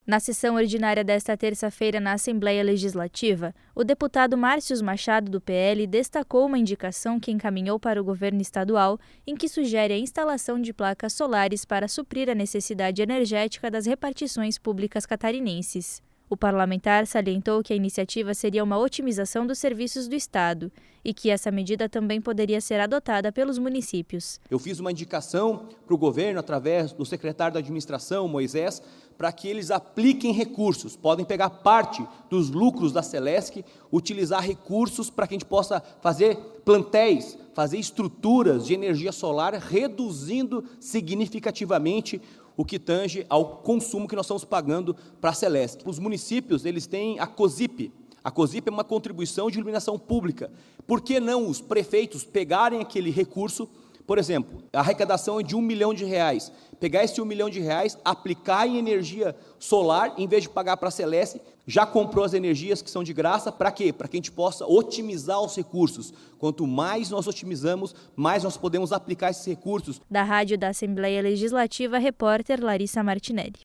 Na sessão ordinária desta terça-feira na Assembleia Legislativa, o deputado Márcios Machado, do PL, destacou uma indicação que encaminhou para o governo estadual, em que sugere a instalação de placas solares para suprir a necessidade energética das repartições públicas catarinenses. O parlamentar salientou que a iniciativa seria uma otimização dos serviços do Estado e que essa medida também poderia ser adotada pelos municípios. Eu fiz uma indicação para o governo, através do secretário da Administração, Moisés, para que eles apliquem recursos. Podem pegar parte dos lucros da Celesc, utilizar recursos para que a gente possa fazer plantéis, fazer estruturas de energia solar, reduzindo significativamente o que tange ao consumo que nós estamos pagando para a Celesc. Os municípios, eles têm a COSIP. A COSIP é uma contribuição de iluminação pública. Por que não os prefeitos pegarem aquele recurso? Por exemplo, a arrecadação é de R$1 milhão, pegar esse R$1 milhão, aplicar em energia solar, em vez de pagar para a Celesc, já comprou as energias que são de graça, para quê? Para que a gente possa otimizar os recursos. Quanto mais nós otimizamos, mais nós podemos aplicar esses recursos. Da Rádio da Assembleia Legislativa, repórter Larissa Martinelli.